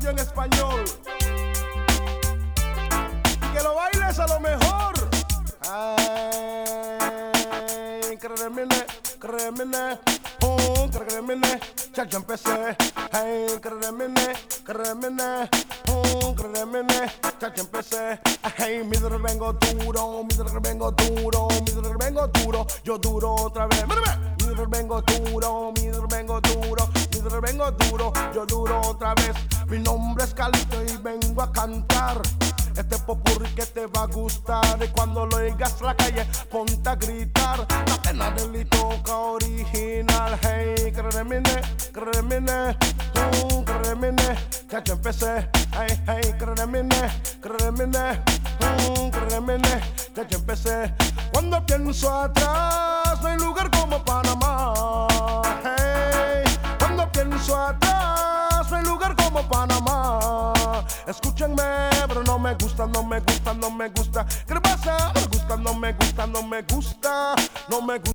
tuyo en español. Y que lo bailes a lo mejor. Ay, créemene, créemene, créemene, ya yo empecé. Ay, créemene, créemene, créemene, ya yo empecé. Ay, mi vengo duro, mi vengo duro, mi vengo duro, yo duro otra vez. Mírame. Mi vengo duro, mi vengo duro, mi vengo duro, yo duro otra vez. Mi nombre es Calito y vengo a cantar este popurrí que te va a gustar. Y cuando lo oigas en la calle, ponte a gritar. La pena del toca original. Hey, créemene, créemene, créemene, ya yo empecé. Hey, hey, créemene, créemene, créemene, ya yo empecé. Cuando pienso atrás, no hay lugar como Panamá. Hey, cuando pienso atrás, no hay lugar como Panamá. Escúchenme, pero no me gusta, no me gusta, no me gusta. ¿Qué pasa? Me gusta, no me gusta, no me gusta, no me gusta.